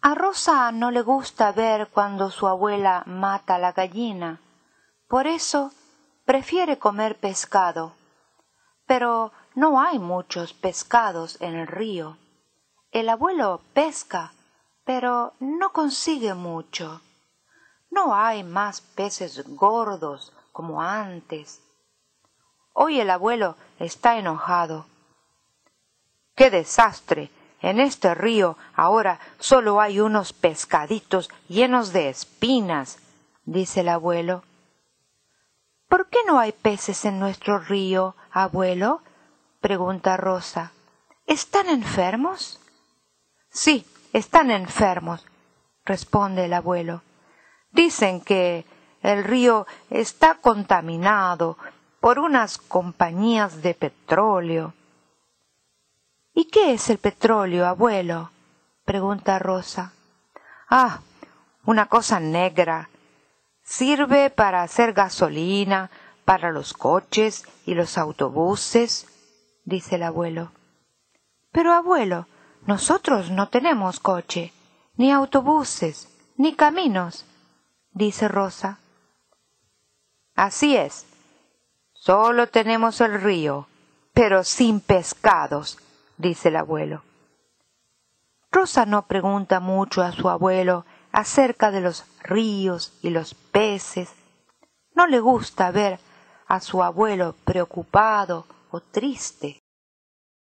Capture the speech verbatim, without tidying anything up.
A Rosa no le gusta ver cuando su abuela mata a la gallina, por eso prefiere comer pescado. Pero no hay muchos pescados en el río. El abuelo pesca, pero no consigue mucho. No hay más peces gordos como antes. Hoy el abuelo está enojado. ¡Qué desastre! En este río ahora solo hay unos pescaditos llenos de espinas, dice el abuelo. ¿Por qué no hay peces en nuestro río, abuelo?, pregunta Rosa. ¿Están enfermos? Sí, están enfermos, responde el abuelo. Dicen que el río está contaminado por unas compañías de petróleo. ¿Y qué es el petróleo, abuelo?, pregunta Rosa. Ah, una cosa negra. Sirve para hacer gasolina para los coches y los autobuses, dice el abuelo. Pero, abuelo, nosotros no tenemos coche, ni autobuses, ni caminos, dice Rosa. Así es. Solo tenemos el río, pero sin pescados, dice el abuelo. Rosa no pregunta mucho a su abuelo acerca de los ríos y los peces. No le gusta ver a su abuelo preocupado o triste.